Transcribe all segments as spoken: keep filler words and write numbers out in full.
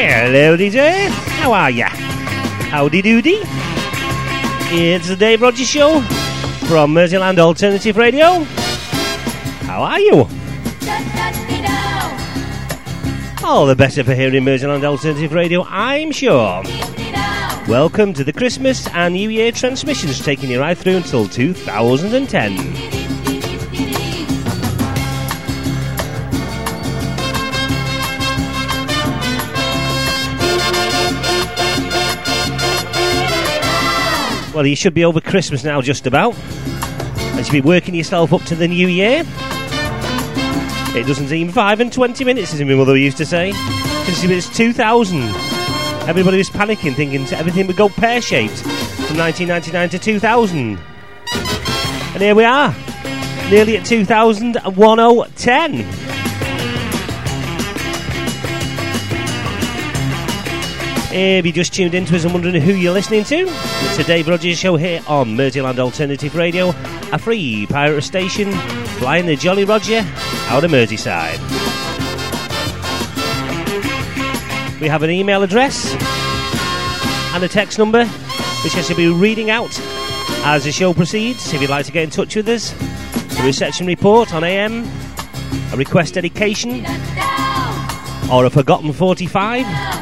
Hello, D J. How are ya? Howdy doody. It's the Dave Rogers Show from Merseyland Alternative Radio. How are you? All the better for hearing Merseyland Alternative Radio, I'm sure. Welcome to the Christmas and New Year transmissions, taking you right through until two thousand ten. Well, you should be over Christmas now, just about. And you should be working yourself up to the New Year. It doesn't seem five and twenty minutes, as my mother used to say. Considering it's two thousand. Everybody was panicking, thinking everything would go pear-shaped from nineteen ninety-nine to two thousand. And here we are, nearly at two thousand ten. If you just tuned into us and wondering who you're listening to, it's the Dave Rogers Show here on Merseyland Alternative Radio, a free pirate station flying the Jolly Roger out of Merseyside. We have an email address and a text number, which I shall be reading out as the show proceeds. If you'd like to get in touch with us, a reception report on A M, a request dedication, or a forgotten forty-five.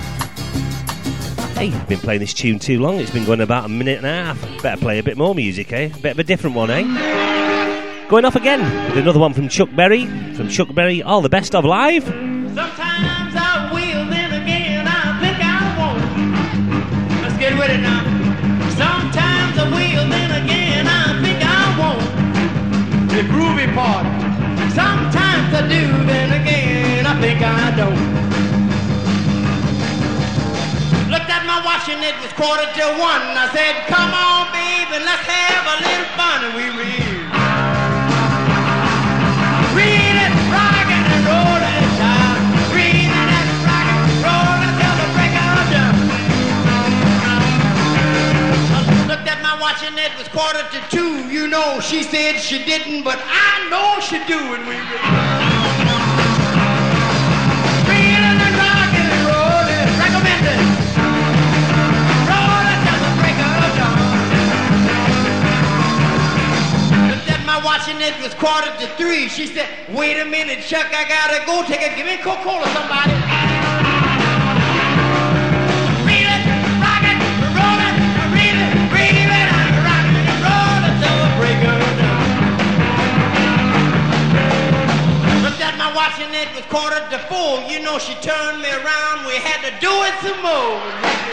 Hey, I've been playing this tune too long. It's been going about a minute and a half. Better play a bit more music, eh? A bit of a different one, eh? Going off again with another one from Chuck Berry. From Chuck Berry, All the Best of Live. Sometimes I will, then again I think I won't. Let's get with it now. Sometimes I will, then again I think I won't. The groovy part. Sometimes I do, then again I think I don't. Looked at my watch and it was quarter to one. I said, come on, baby, let's have a little fun. And we read. Read it, rock it, and roll it, child. Read it and rock it, roll it till the break of dawn. Looked at my watch and it was quarter to two. You know, she said she didn't, but I know she do. And we read. Watching it was quarter to three. She said, wait a minute, Chuck, I gotta go take a, give me a Coca-Cola, somebody. Read it, rock it, roll it, read it, read it, rock it, roll it till the break of dawn. Looked at my watch and it was quarter to four. You know, she turned me around, we had to do it some more.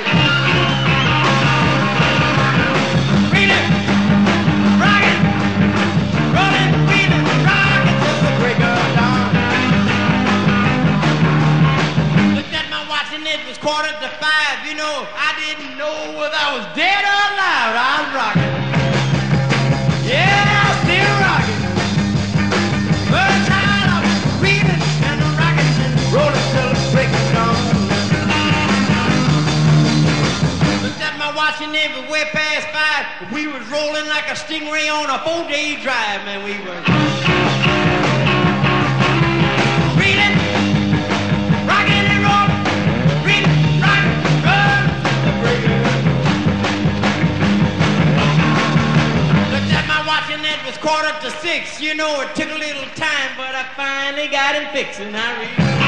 It was quarter to five, you know, I didn't know whether I was dead or alive. I was rocking. Yeah, I'm still rocking. First time I was reading and rocking and rolling till the break of dawn. Looked at my watch and it was way past five. We was rolling like a stingray on a four-day drive, man. We were reading, rocking and rolling. And it was quarter to six. You know, it took a little time, but I finally got it fixed. And I read.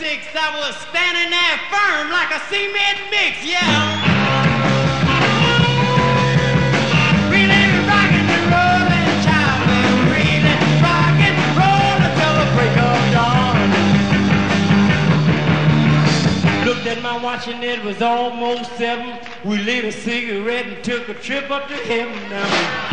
six, I was standing there firm like a cement mix, yeah. Really rockin' and rollin', child, well, really rockin' and rollin' till the break of dawn. Looked at my watch and it was almost seven. We lit a cigarette and took a trip up to heaven now.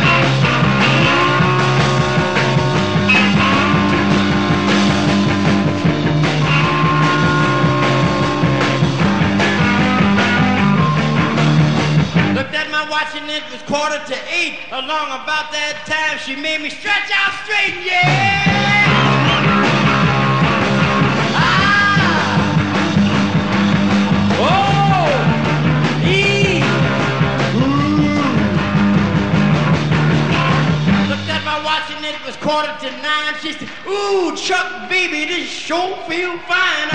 Watch and it was quarter to eight. Along about that time, she made me stretch out straight, yeah. Ah, oh, E, ooh. Looked at my watch and it was quarter to nine. She said, "Ooh, Chuck, baby, this sure feel fine."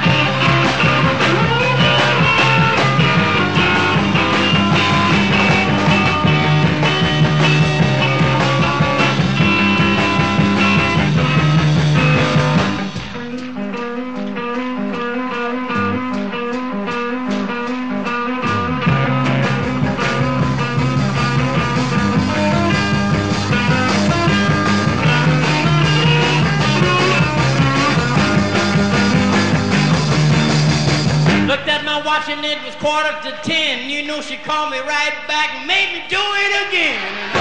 And it was quarter to ten. You know she called me right back and made me do it again.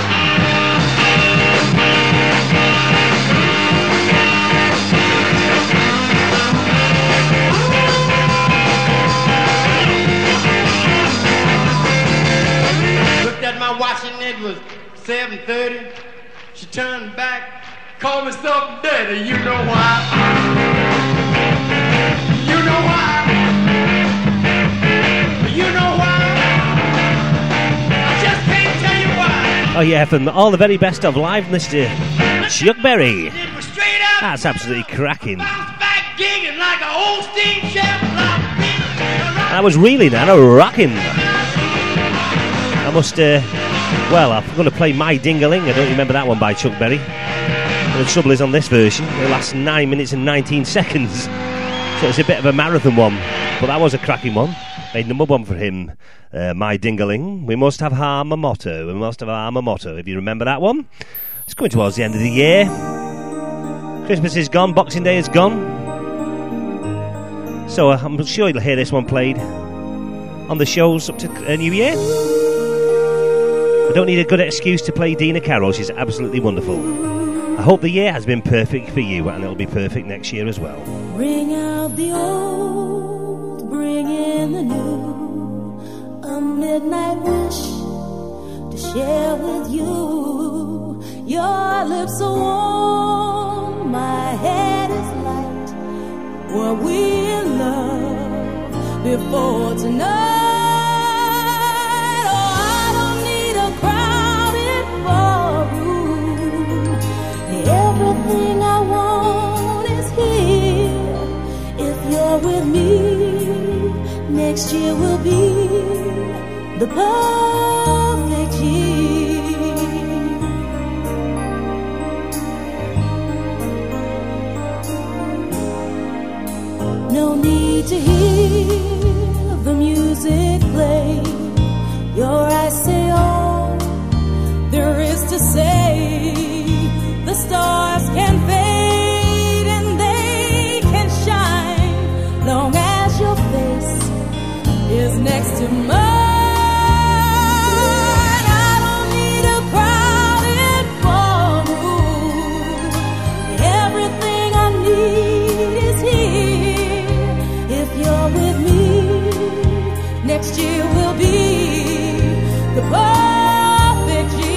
Looked at my watch and it was seven thirty. She turned back, called me something dirty. You know why? You know why? You know why? I just can't tell you why. Oh yeah, from all the very best of live, Mister Chuck Berry. That's absolutely cracking. That was really now rocking. I must, uh, well, I'm going to play My Ding-a-Ling. I don't remember that one by Chuck Berry. And the trouble is on this version, it lasts nine minutes and nineteen seconds. So it's a bit of a marathon one. But that was a cracking one. Made number one for him, uh, My Ding-a-Ling. We must have harm a motto. We must have harm a motto. If you remember that one. It's coming towards the end of the year. Christmas is gone. Boxing Day is gone. So uh, I'm sure you'll hear this one played on the shows up to uh, New Year. I don't need a good excuse to play Dina Carroll. She's absolutely wonderful. I hope the year has been perfect for you, and it'll be perfect next year as well. Bring out the old, bring in the new, a midnight wish to share with you. Your lips are warm, my head is light. Were we in love before tonight? Everything I want is here. If you're with me, next year will be the perfect year. No need to hear the music play. Your eyes say all there is to say. The stars can fade and they can shine, long as your face is next to mine. I don't need a crowded ballroom. Everything I need is here. If you're with me, next year will be the perfect year.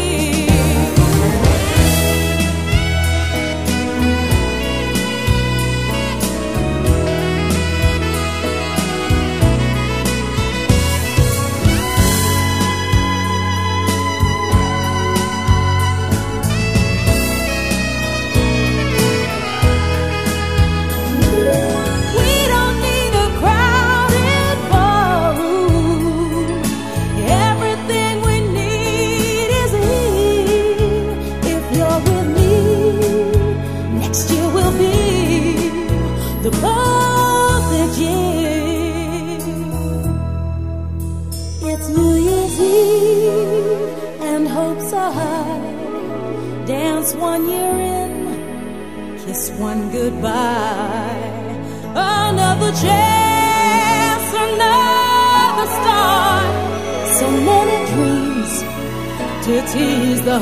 Dance one year in, kiss one goodbye. Another chance, another start. So many dreams to tease the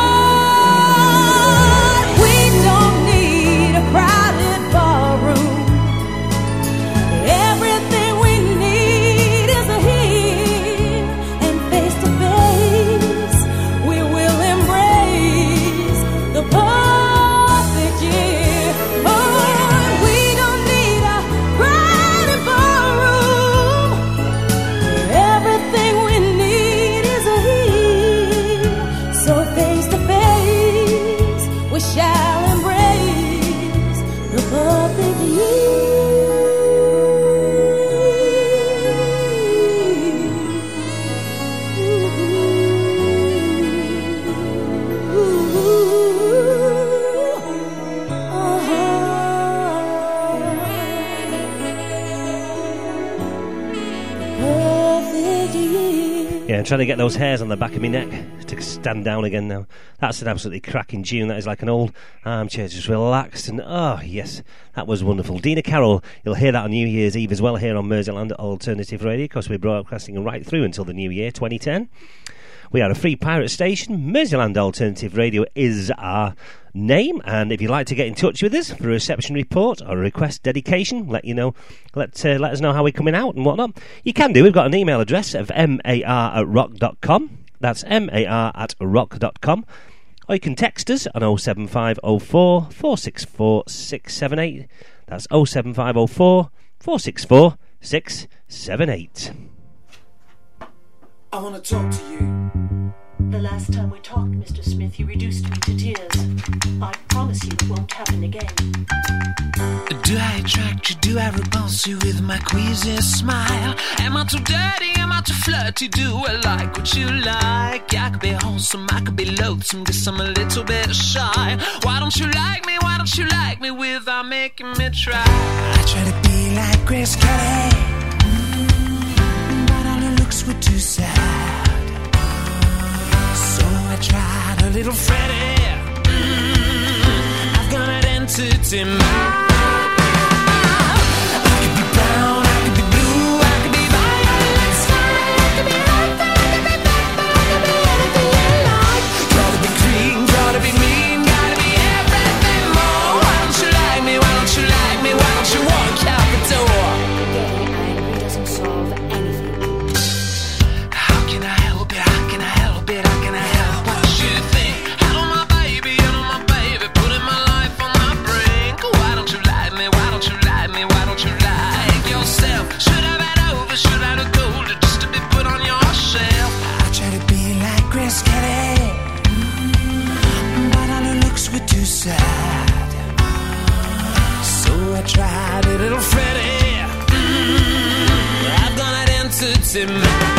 heart. We don't need a crowded ballroom. Everything we need is a here, and face to face we will embrace the perfect year. Oh, we don't need a crowded ballroom. Everything we need is a here, so face to face we shall embrace the perfect year. Yeah, I'm trying to get those hairs on the back of my neck to stand down again now. That's an absolutely cracking tune. That is like an old armchair, just relaxed. And oh, yes, that was wonderful. Dina Carroll, you'll hear that on New Year's Eve as well here on Merseyland Alternative Radio, because we're broadcasting right through until the new year, twenty ten. We are a free pirate station. Merseyland Alternative Radio is our name, and if you'd like to get in touch with us for a reception report or a request dedication, let you know, let uh, let us know how we're coming out and whatnot, you can do. We've got an email address of mar at rock dot com. That's mar at rock dot com. Or you can text us on oh seven five oh four, four six four, six seven eight. That's oh seven five oh four, four six four, six seven eight. I want to talk to you. The last time we talked, Mister Smith, you reduced me to tears. I promise you it won't happen again. Do I attract you? Do I repulse you with my queasy smile? Am I too dirty? Am I too flirty? Do I like what you like? I could be wholesome, I could be loathsome, guess I'm a little bit shy. Why don't you like me? Why don't you like me without making me try? I try to be like Grace Kelly, mm, but all her looks were too sad. So I tried a little Freddie. Mm, I've got an entity mind. I could be brown, I could be blue, I could be violet sky, I could be hot, I could be purple, I could be anything you like. Gotta be green, gotta be mean, gotta be everything more. Why don't you like me? Why don't you like me? Why don't you walk out the door? Getting angry doesn't solve anything. How can I help it? How can I help it? How can I help what you think? Hello, my baby, hello, my baby, putting my life on my brink. Why don't you like me? Why don't you like me? Why don't you like yourself? Should I have over? Should I have gold just to be put on your shelf? I try to be like Grace Kelly, mm, but all her looks were too sad. So I tried a little Freddie. Mm, I've got an entity mind.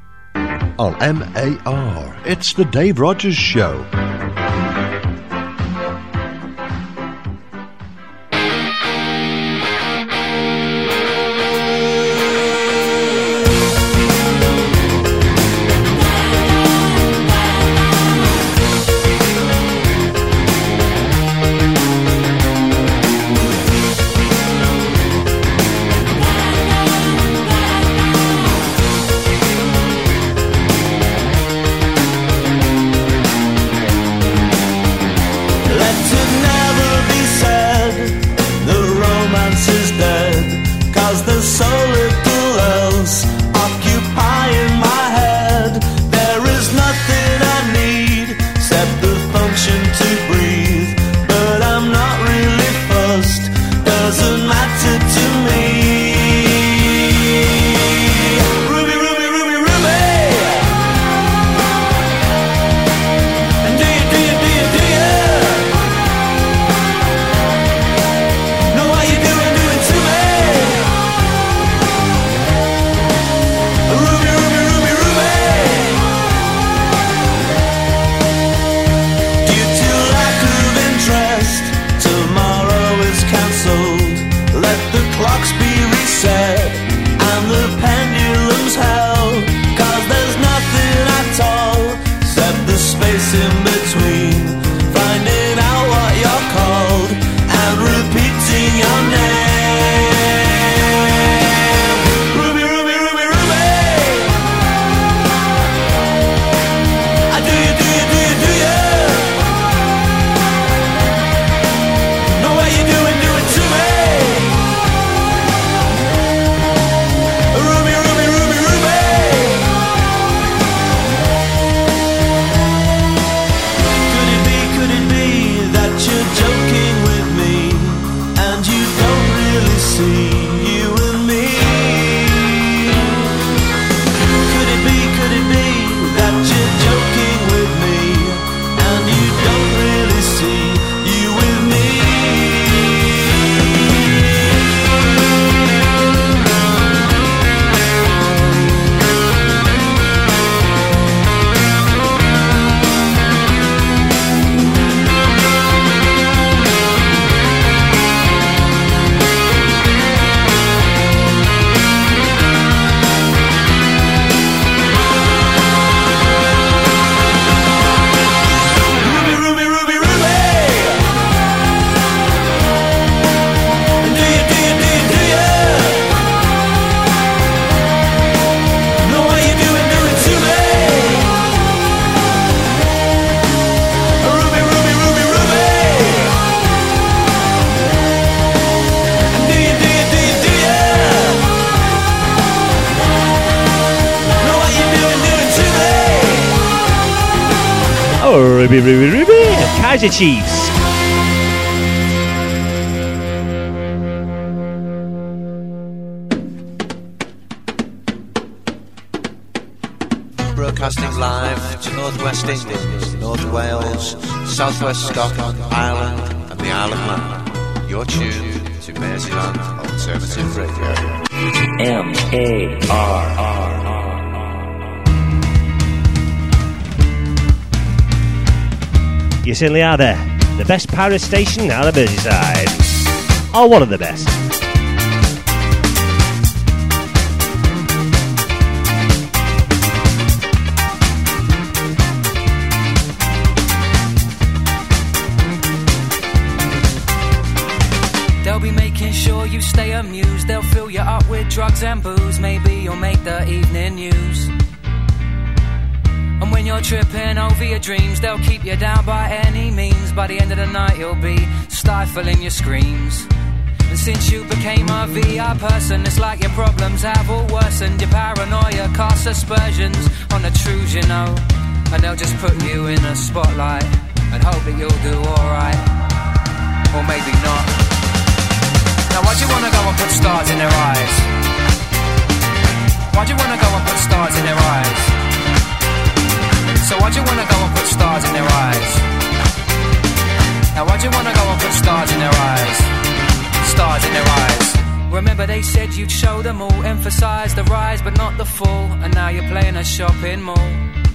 On M A R, it's the Dave Rogers Show. and the pendulum's held. Cause there's nothing at all except the space in between. Finding out what you're called and repeating your name. Ruby, Ruby, Ruby, Ruby. I do you, do you, do you, do you? Know what you're doing, do it to me. Ruby, Ruby, Ruby, Ruby. Could it be, could it be that you're joking with me and you don't really see you and me? Could it be, could it be that you're joking with me and you don't really see you with me? Ruby, Ruby, Ruby, Ruby. Do you, do you, do you, do you? Know what you're doing, do it to me. Ruby, Ruby, Ruby, Ruby. Do you, do you, do you, do you? Know what you're doing, do it to me. Oh, Ruby, Ruby, Ruby. Kaiser Chiefs. Broadcasting live to North West England, North Wales, South West Scotland, Ireland and the Isle of Man. You're tuned to Merseyland Alternative Radio. M A R R R. You certainly are there. The best pirate station out of Merseyside. Or one of the best. They'll be making sure you stay amused. They'll fill you up with drugs and booze. Maybe you'll make the evening news. And when you're tripping over your dreams, they'll keep you down by any means. By the end of the night you'll be stifling your screams. And since you became a V I person, it's like your problems have all worsened. Your paranoia casts aspersions on the truths you know. And they'll just put you in a spotlight and hope that you'll do alright. Or maybe not. Now why'd you wanna go and put stars in their eyes? Why'd you wanna go and put stars in their eyes? So why'd you wanna go and put stars in their eyes? Now why'd you wanna go and put stars in their eyes? Stars in their eyes. Remember they said you'd show them all, emphasize the rise but not the fall. And now you're playing a shopping mall.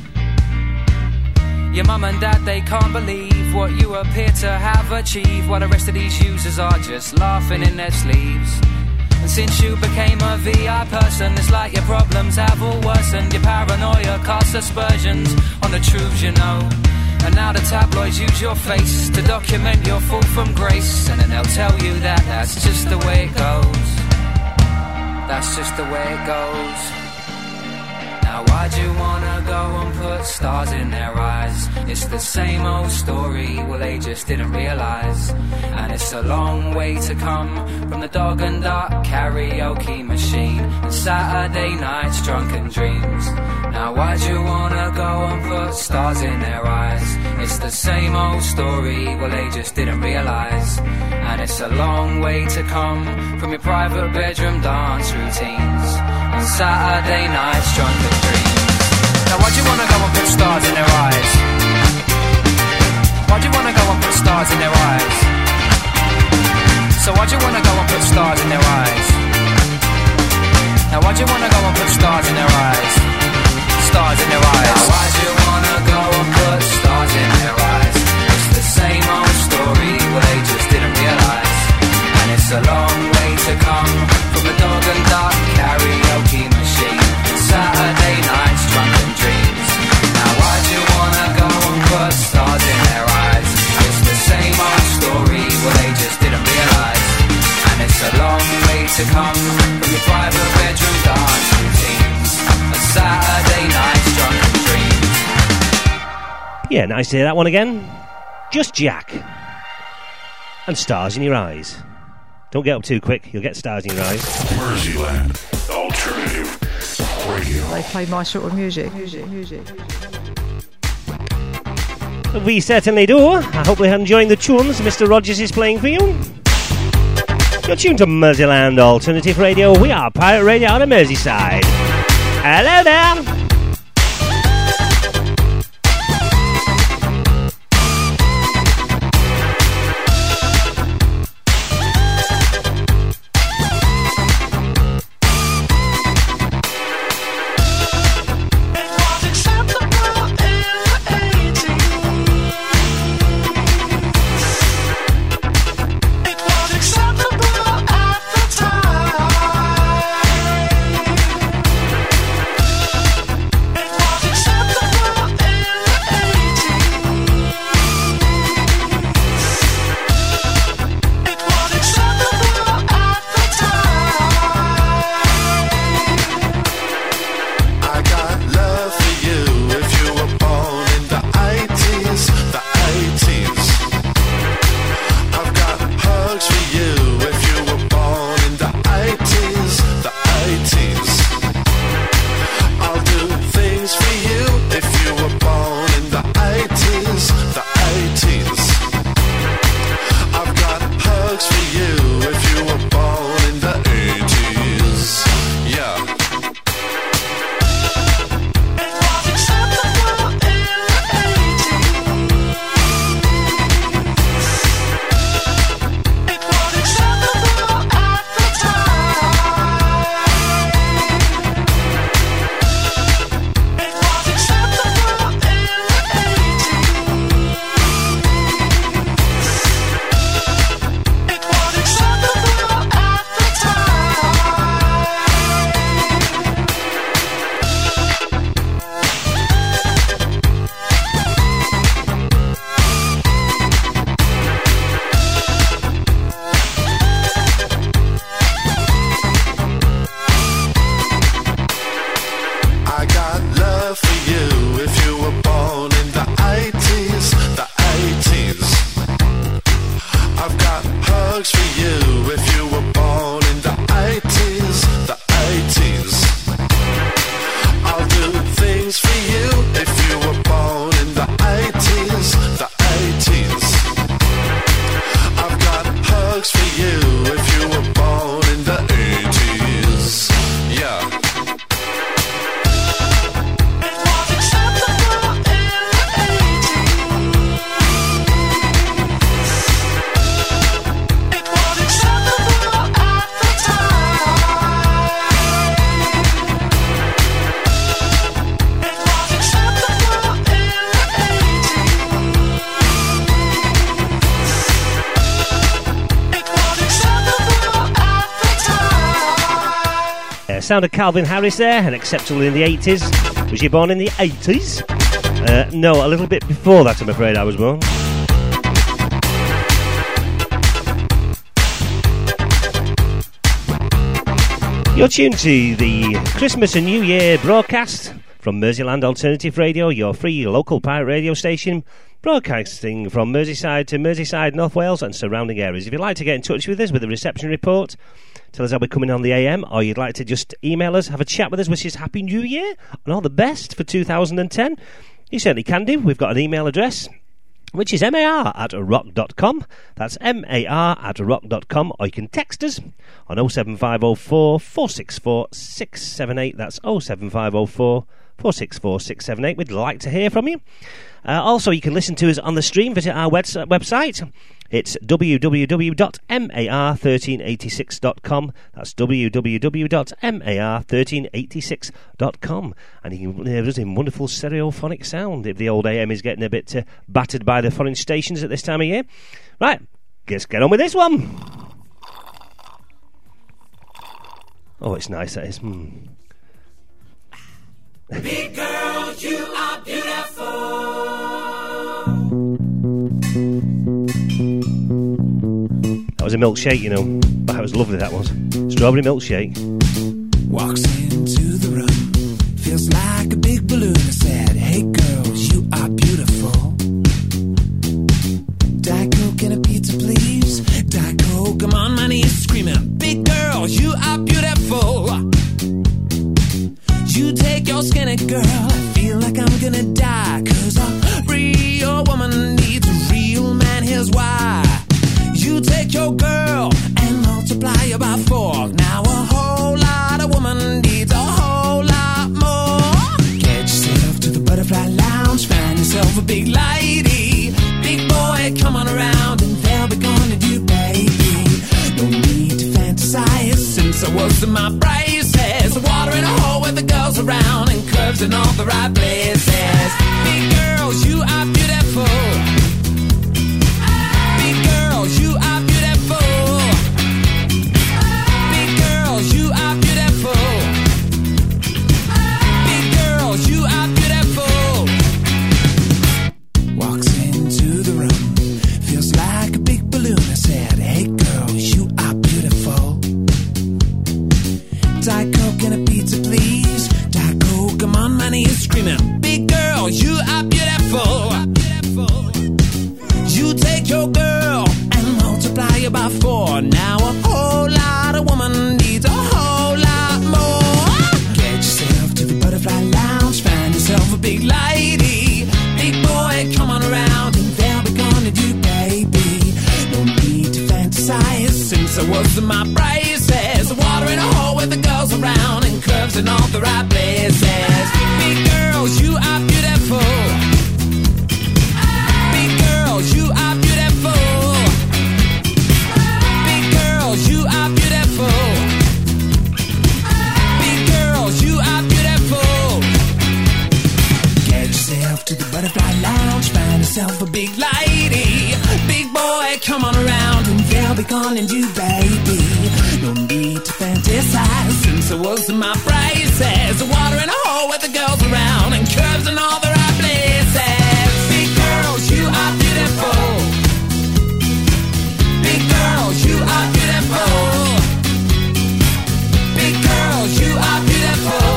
Your mum and dad, they can't believe what you appear to have achieved, while the rest of these users are just laughing in their sleeves. And since you became a V I person, it's like your problems have all worsened. Your paranoia casts aspersions on the truths you know. And now the tabloids use your face to document your fall from grace. And then they'll tell you that that's just the way it goes. That's just the way it goes. Now why'd you wanna go and put stars in their eyes? It's the same old story, well they just didn't realise. And it's a long way to come from the Dog and Duck karaoke machine and Saturday night's drunken dreams. Now why'd you wanna go and put stars in their eyes? It's the same old story, well they just didn't realise. And it's a long way to come from your private bedroom dance routines and Saturday night's drunken dreams. Now why'd you wanna go and put stars in their eyes? Why'd you wanna go and put stars in their eyes? So why'd you wanna go and put stars in their eyes? Now why'd you wanna go and put stars in their eyes? Stars in their eyes. Now why'd you wanna go and put stars in their eyes? It's the same old story, well they just didn't realise. And it's a long way to come from the Dog and Duck karaoke Yeah, nice to hear that one again. Just Jack. And Stars in Your Eyes. Don't get up too quick, you'll get stars in your eyes. Merseyland Alternative Radio. They play my sort of music. Music, music. We certainly do. I hope you're enjoying the tunes Mister Rogers is playing for you. You're tuned to Merseyland Alternative Radio. We are Pirate Radio on the Merseyside. Hello there. Sound of Calvin Harris there, and Acceptable in the eighties. Was you born in the eighties? Uh, no, a little bit before that, I'm afraid I was born. You're tuned to the Christmas and New Year broadcast from Merseyland Alternative Radio, your free local pirate radio station, broadcasting from Merseyside to Merseyside, North Wales and surrounding areas. If you'd like to get in touch with us with a reception report, tell us how we're coming on the A M, or you'd like to just email us, have a chat with us, wish us Happy New Year and all the best for two thousand ten, you certainly can do. We've got an email address, which is mar at rock dot com. That's mar at rock dot com. Or you can text us on oh seven five oh four, four six four, six seven eight. That's oh seven five oh four, four six four, six seven eight. We'd like to hear from you. Uh, also, you can listen to us on the stream. Visit our webs- website. It's w w w dot mar one three eight six dot com. That's w w w dot mar one three eight six dot com. And you can hear us in wonderful stereophonic sound if the old A M is getting a bit uh, battered by the foreign stations at this time of year. Right, let's get on with this one. Oh, it's nice, that is. Hmm. Big girl, you are beautiful. That was a milkshake, you know. That was lovely, that was. Strawberry milkshake. Walks into the room, feels like a big balloon. I said, hey girls, you are beautiful. your skinny girl. I feel like I'm gonna die, cause a real woman needs a real man. Here's why. You take your girl and multiply her by four. Now a whole lot of woman needs a whole lot more. Get yourself to the Butterfly Lounge, find yourself a big lady. Big boy, come on around and they'll be gonna do, baby. No need to fantasize, since I was in my braces. Water in a hole with the girls around and curves in all the right places. Big girls, you are beautiful. Big girls, you are beautiful. Big girls, you are beautiful. Big girls, you are beautiful. Walks into the room, feels like a big balloon. I said, hey girl, you are beautiful. Diet Coke and a pizza, please. Diet Coke, I'm on my knees screaming, big girl, you are beautiful. You take your girl and multiply her by four. Now a whole lot of woman needs a whole lot more. Get yourself to the Butterfly Lounge, find yourself a big lady. Big boy, come on around and they'll be gonna do, baby. No need to fantasize, since I was in my braces. Water in a hole with the girls around and curves in all the right places. Big girls, you are beautiful. Big girls, you are beautiful. Big girls, you are beautiful. Big girls, you are beautiful. Get yourself to the Butterfly Lounge, find yourself a big lady. Big boy, come on around and they'll be calling you, baby. No need to fantasize, since I was in my braces. Water in a hole with the girls around and curves in all the right places. Big girls, you are beautiful. Big girls, you are beautiful. Big girls, you are beautiful.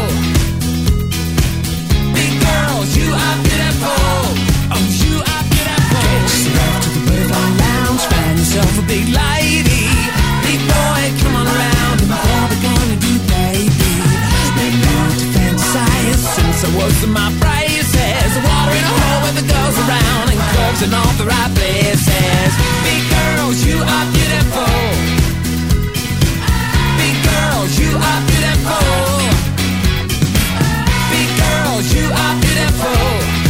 Big girls, you are beautiful. Oh, you are beautiful. Get yourself to the Butterfly Lounge, find yourself a big lady. Big boy, come on around and what we gonna do, baby? No need to fantasize, since I was in my braces. Water in a hole with the girls around and curves in all the right places. Big girls, you are beautiful. Big girls, you are beautiful. Big girls, you are beautiful.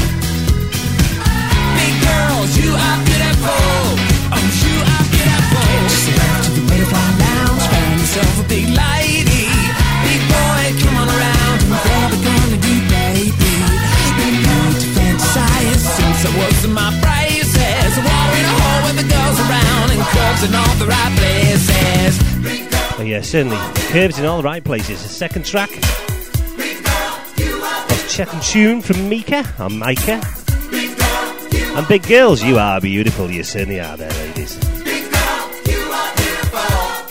Big girls, you are beautiful. Oh, you are beautiful. Get yourself to the Butterfly Lounge, find yourself a big lady. Big boy, come on around and what we gonna do, baby? No need to fantasize, since I was in my braces. Water in a hole with the girls around and curves in all the right places. Oh yeah, certainly. Curves in all the right places. The second track was Check and Tune from Mika, or Micah. And Big Girls, you are beautiful. You certainly are there, ladies. Big girl, you are beautiful.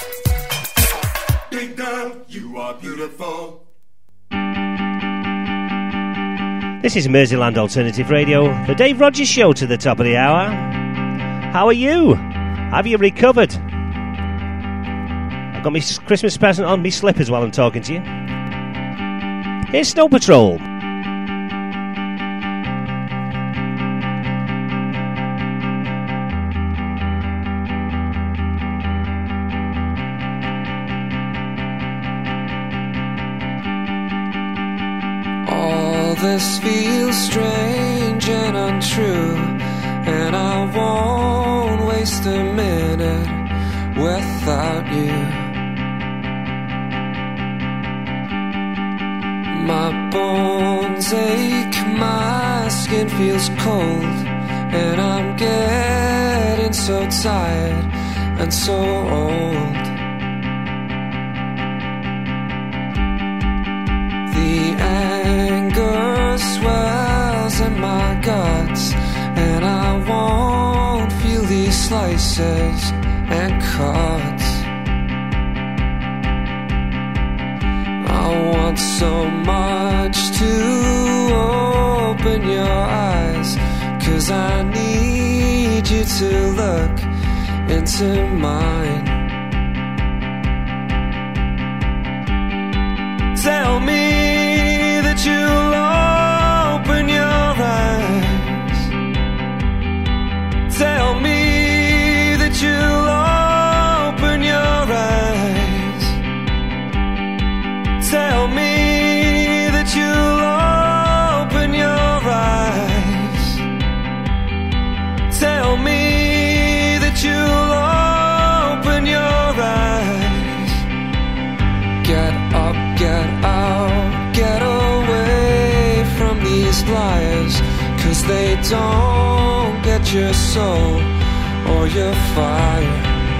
Big girl, you are beautiful. This is Merseyland Alternative Radio, the Dave Rogers Show to the top of the hour. How are you? Have you recovered? I've got my Christmas present on my slippers while I'm talking to you. Here's Snow Patrol. All this feels strange and untrue, and I won't waste a minute without you. My bones ache, my skin feels cold, and I'm getting so tired and so old. The anger swells in my guts, and I won't feel these slices and cuts. I want so much to open your eyes, 'cause I need you to look into mine. Tell me that 'cause they don't get your soul or your fire.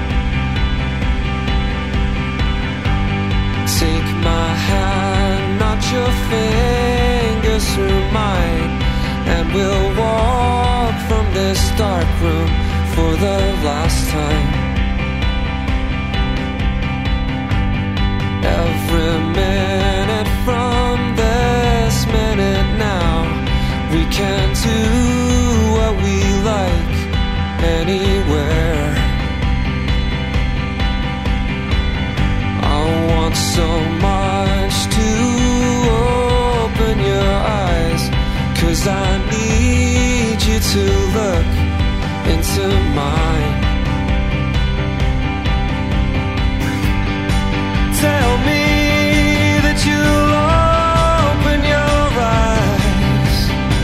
Take my hand, not your fingers through mine, and we'll walk from this dark room for the last time. Every minute from this minute now, we can do what we like anywhere. I want so much to open your eyes, 'cause I need you to look into mine. Tell me that you'll open your eyes.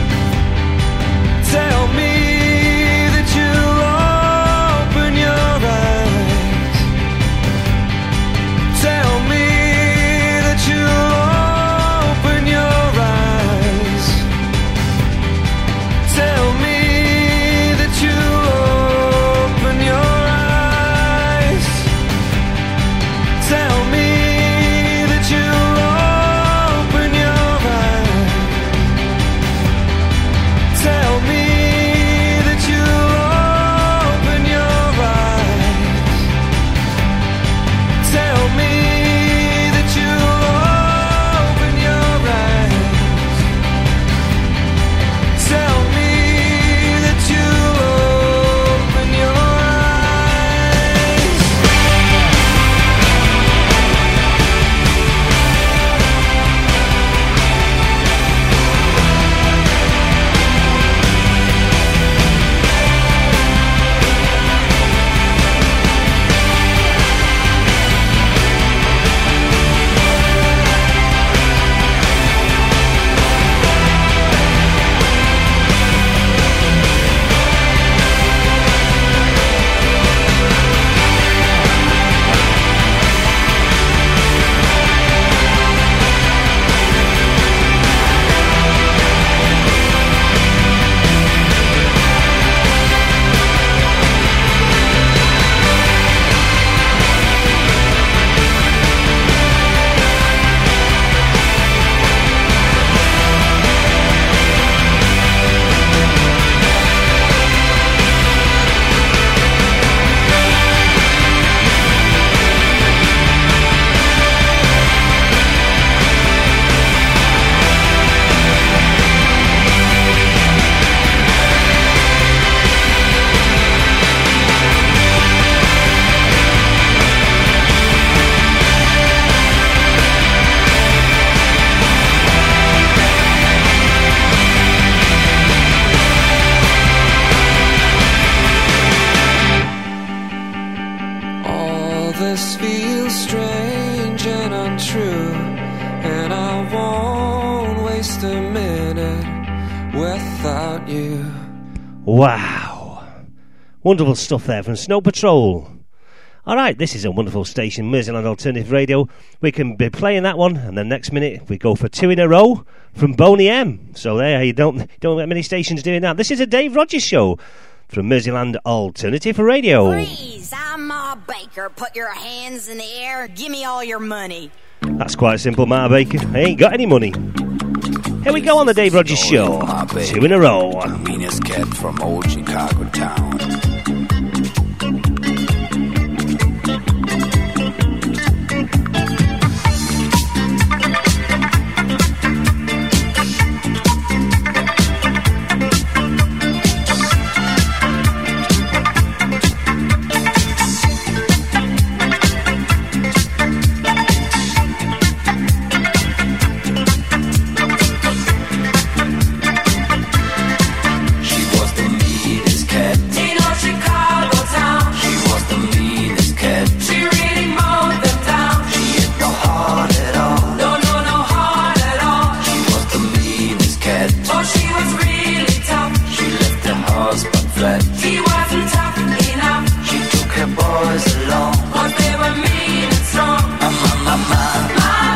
Tell me that you'll open your eyes. Tell me that you'll open your eyes. Tell me that you'll open your eyes. Tell me that you'll open your eyes. Tell me that you'll open your eyes. Tell me that you'll open your eyes. Tell me that you'll open your eyes. All this feels strange and untrue, and I won't waste a minute without you. Wow. Wonderful stuff there from Snow Patrol. Alright, this is a wonderful station, Merseyland Alternative Radio. We can be playing that one, and the next minute we go for two in a row from Boney M. So there, you don't, don't get many stations doing that. This is a Dave Rogers show from Merseyland Alternative Radio. Freeze! I'm Ma Baker. Put your hands in the air. Give me all your money. That's quite simple, Ma Baker. I ain't got any money. Here we go on the Dave Rogers show. Two in a row. The meanest cat from old Chicago town.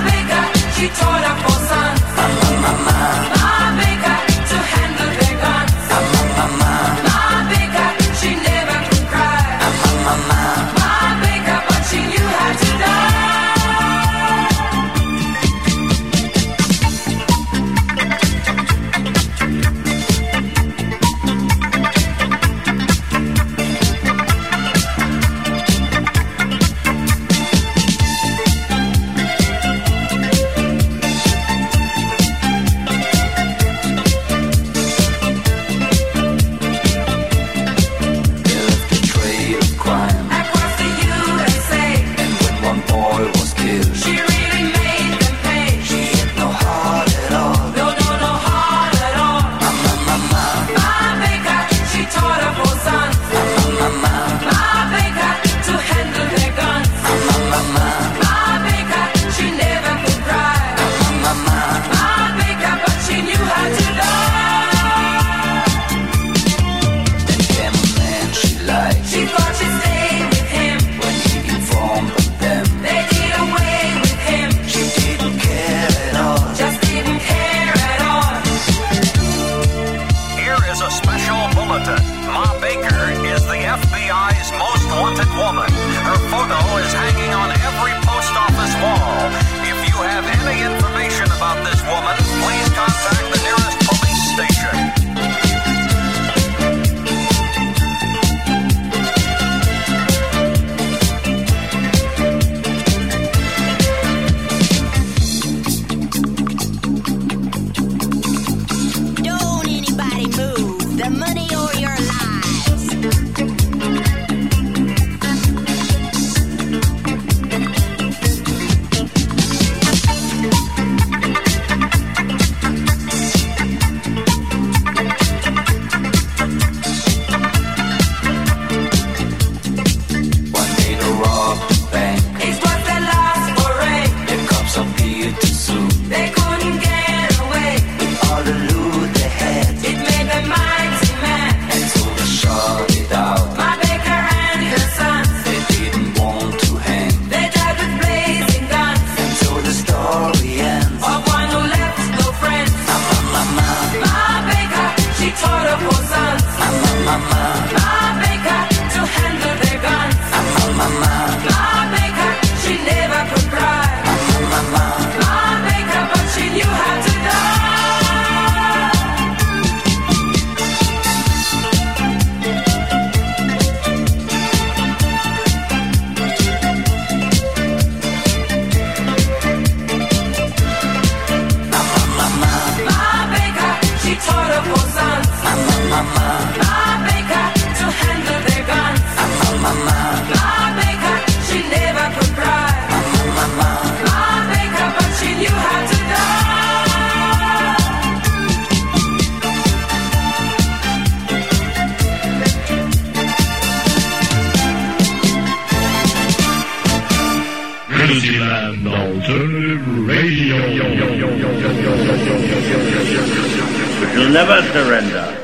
She told her four sons, Ma Baker, to handle their gun. contact the nearest police station. Don't anybody move. The money or your lives. One day to rob the bank. It was their last foray. The cops appeared too soon. They couldn't get away. All the loot they had, It made them mighty mad. and so they shot it out. My baker and her sons, They didn't want to hang, they died with blazing guns. and so the story ends. Of one who left no friends. Mama, mama, My baker, she taught her four sons. mama, mama, My baker, to handle their guns. mama, mama, My baker, she never could cry. mama. My baker, but she knew how to die. My baker, she taught her four sons. My baker, to handle their guns. My baker, she never could cry. My baker, but she knew how to die. Dixieland Alternative Radio. You'll never surrender.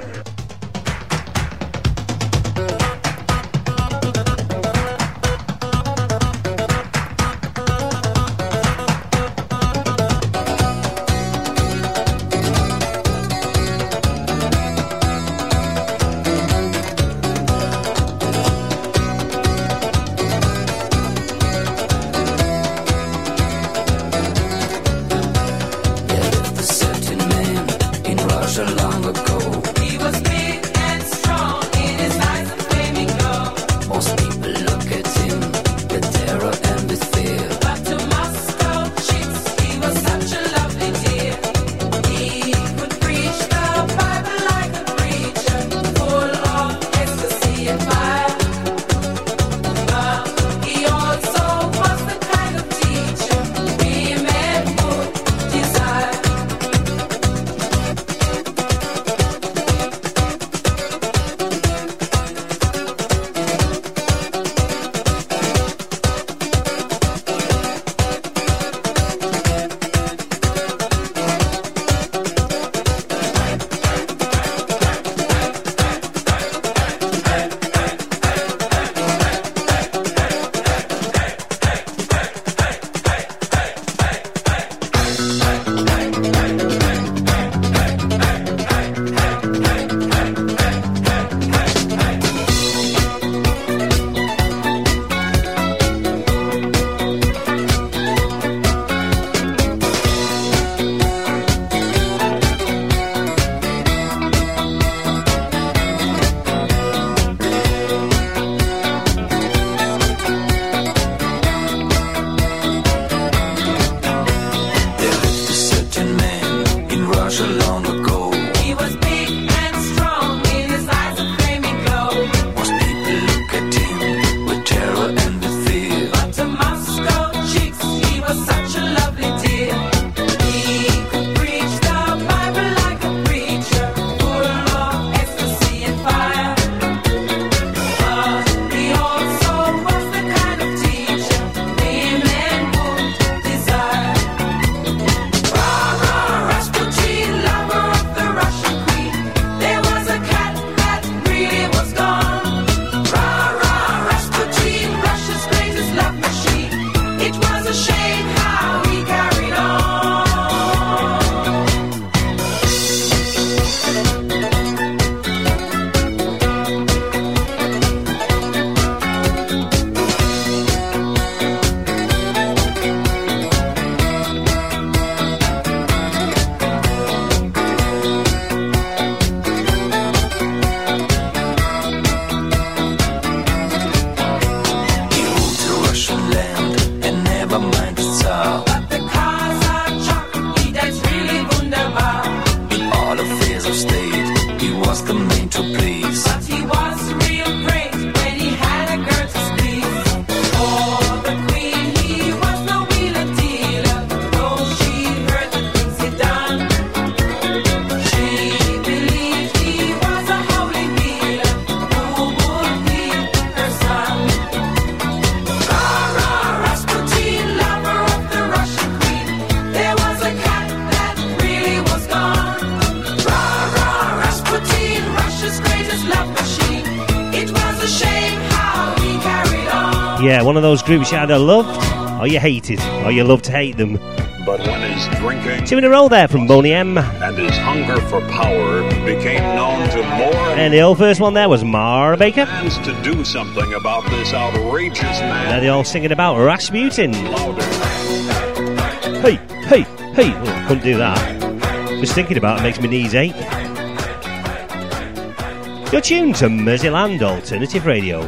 A certain man in Russia long ago. He was big and strong in his eyes of flaming glow. Most people look at him with terror and with fear. But to Moscow chicks, he was such a lovely dear. He could preach the Bible like a preacher, full of ecstasy and fire. But he also was the kind of teacher women would desire. Yeah, one of those groups you either loved or you hated, or you love to hate them. But when his drinking Two in a row there from Boney M. and his hunger for power became known to more And the old first one there was Mara Baker. plans to do something about this outrageous man. Now they're all singing about Rasputin. Louder. Hey, hey, hey. Oh, couldn't do that. Just thinking about it makes my knees ache. You're tuned to Merseyland Alternative Radio.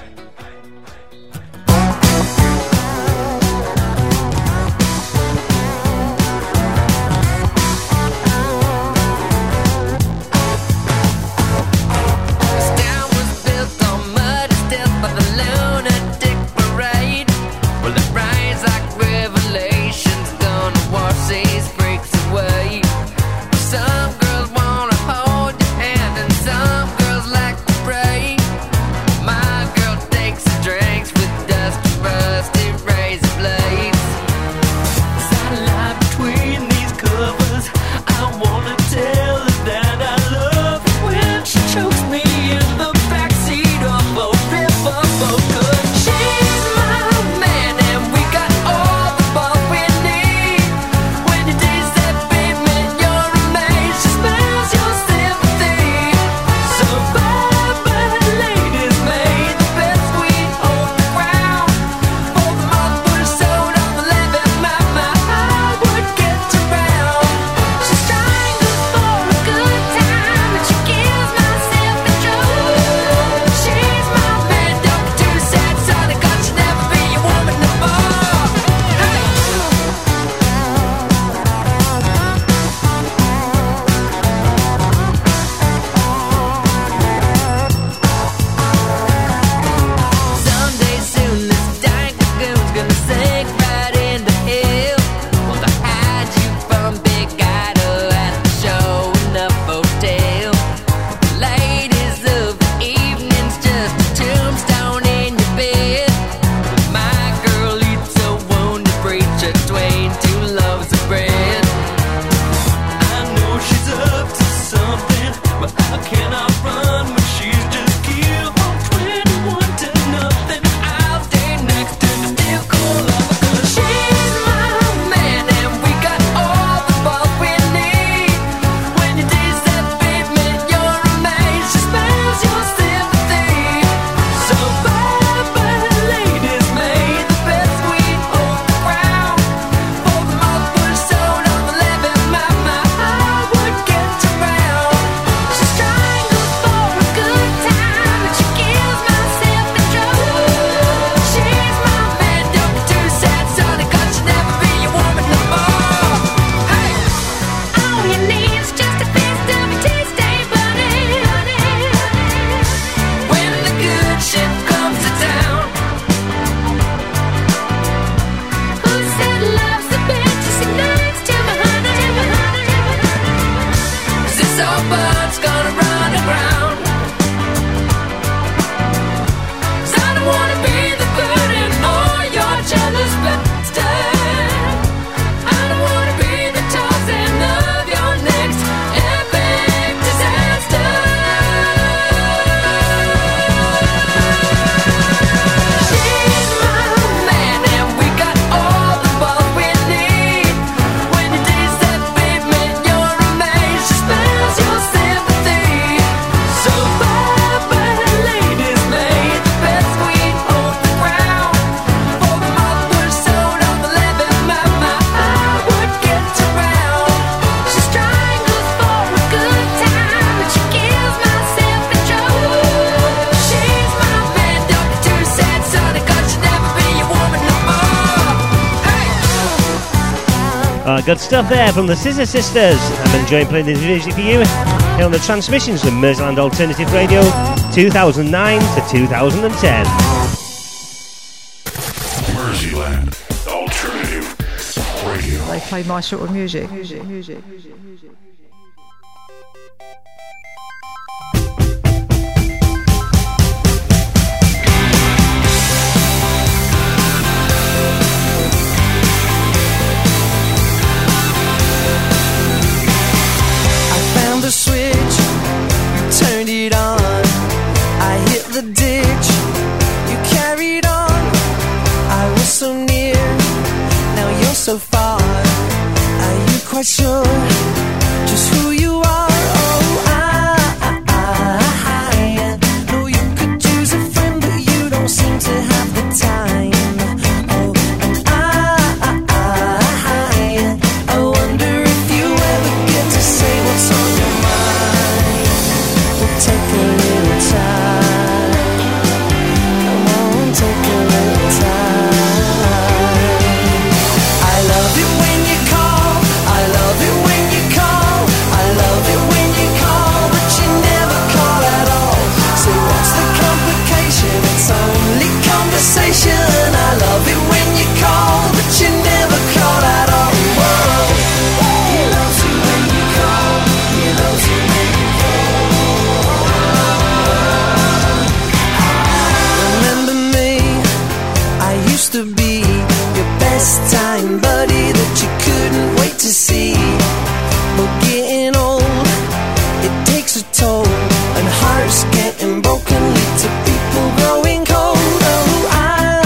Good stuff there from the Scissor Sisters. I'm enjoying playing this music for you here on the transmissions of Merseyland Alternative Radio two thousand nine to two thousand ten. Merseyland Alternative Radio. They play my sort of music. Music, music, music, music. The switch, you turned it on. I hit the ditch, you carried on. quite sure just who you are. Oh, I, I, I know you could use a friend, but you don't seem to have the time. Oh, and I, I, I, I wonder if you ever get to say what's on your mind. We'll take a little time. Come on, take a little time. I love it when you call. I love it when you call. I love it when you call, but you never call at all. So what's the complication? It's only conversation. I love it when you call, but you never call at all. Whoa. He loves you when you call. He loves you when you call. Remember me? I used to be your best time buddy that you couldn't wait to see. But getting old, it takes a toll, and hearts getting broken lead to people growing cold. Oh, I,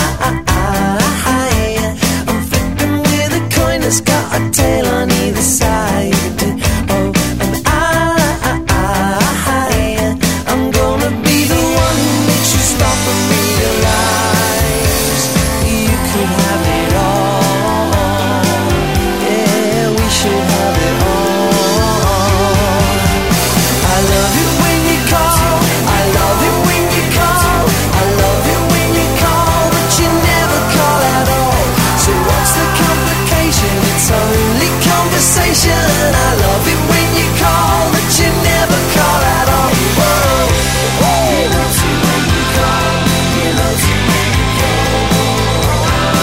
I, I, I'm flipping with a coin that's got a tail on either side. Oh, and I, I, I'm gonna be the one who makes you stop and realize you could have it all. Yeah, we should have it all. I love it when you call. I love it when you call. I love it when you call, but you never call at all. So what's the complication? It's only conversation. I love it when you call, but you never call at all. Whoa. He loves you when you call. He loves you when you call.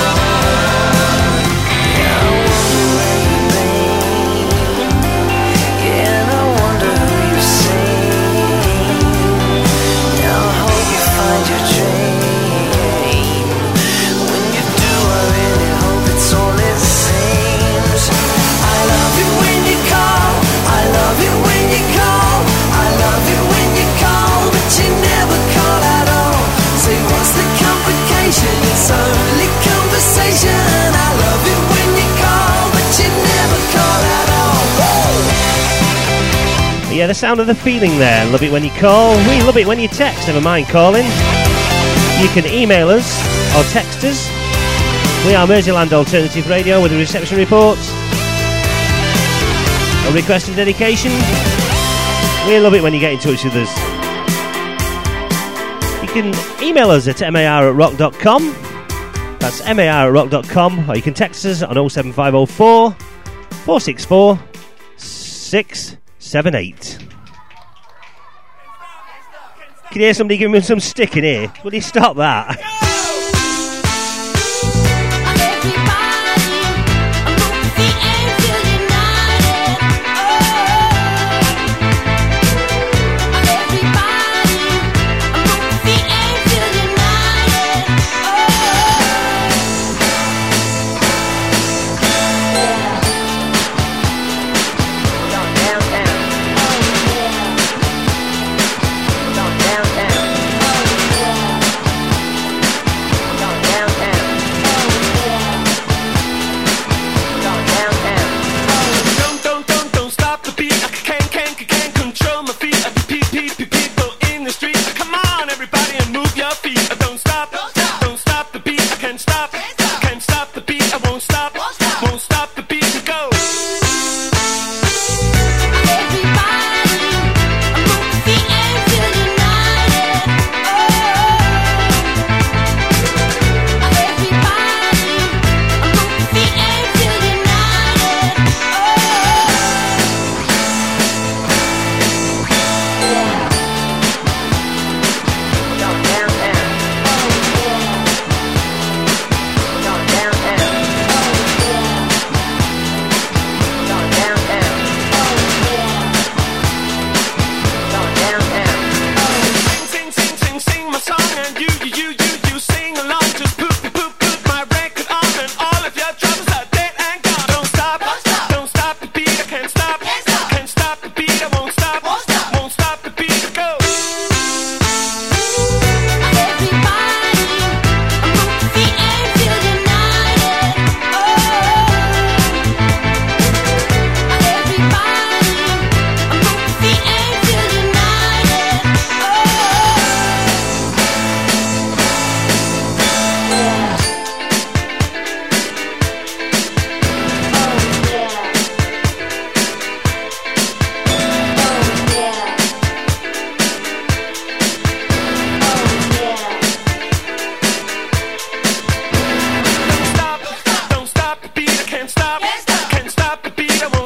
Yeah, I wonder where you've been. Yeah, and I wonder who you've seen. Yeah, I hope you find your dream. When you do, I really hope it's only the seems. I love it when you call. I love it when you call. I love it when you call, but you never call at all. Say, what's the complication? It's only conversation. I love it when you call, but you never call at all. Whoa. Yeah, the sound of the feeling there. Love it when you call. We love it when you text. Never mind calling. You can email us or text us. We are Merseyland Alternative Radio with a reception report. A request and dedication. We love it when you get in touch with us. You can email us at mar at rock dot com. That's mar at rock dot com. Or you can text us on oh seven five oh four, four six four, six seven eight. Can you hear somebody giving me some stick in here? Will you stop that?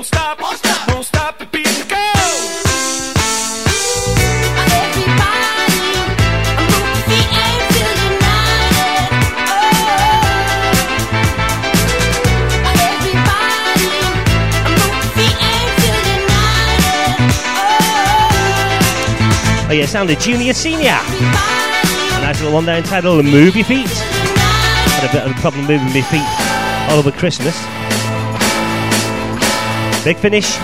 won't stop, won't stop, won't stop the beat and go. Oh yeah, sounded junior, senior. A nice little one there entitled Move Your Feet. Had a bit of a problem moving my feet all over Christmas. Big Finish.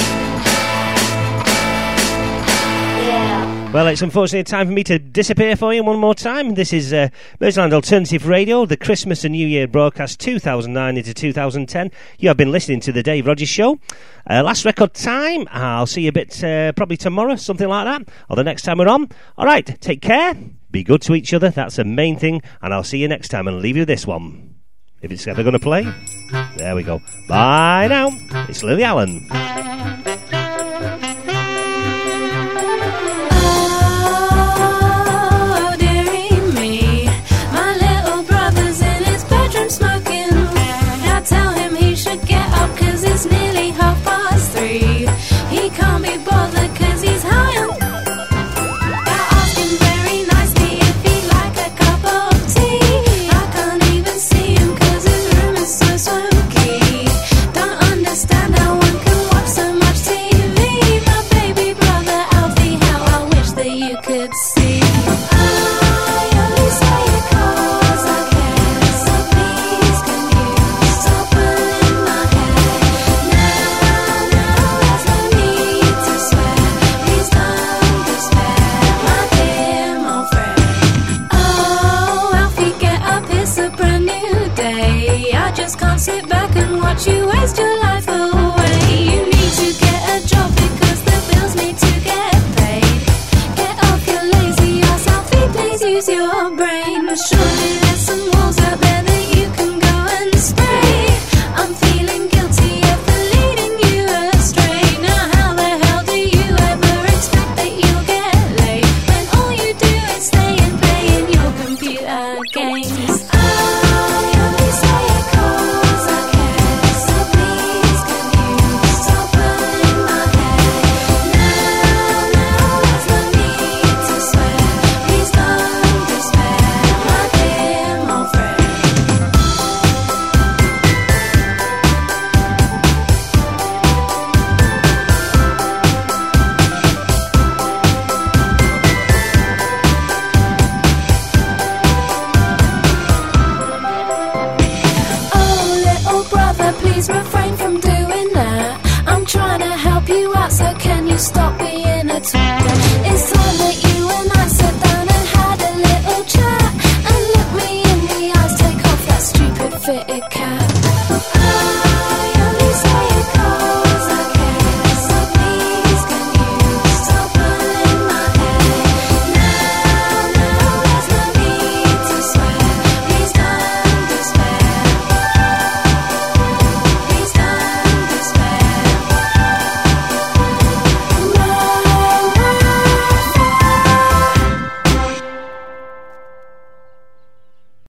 Well, it's unfortunately time for me to disappear for you one more time. This is uh, Merseyside Alternative Radio, the Christmas and New Year broadcast two thousand nine into two thousand ten. You have been listening to the Dave Rogers Show. Uh, last record time. I'll see you a bit uh, probably tomorrow, something like that, or the next time we're on. All right, take care. Be good to each other. That's the main thing. And I'll see you next time and leave you with this one. If it's ever going to play. There we go. Bye now. It's Lily Allen. Smoking. Now tell him he should get up, cause it's nearly half past three. He can't be bothered cause he's high on. I asked him very nicely if he'd like a cup of tea. I can't even see him cause his room is so smoky. Don't understand how one can watch so much T V. My baby brother Alfie, how I wish that you could see. I only say it cause I care, so please can you stop pulling my hair? Now, now, there's no need to swear. Please don't despair, my dear, mon frère. Oh, Alfie, get up, it's a brand new day. I just can't sit back and watch you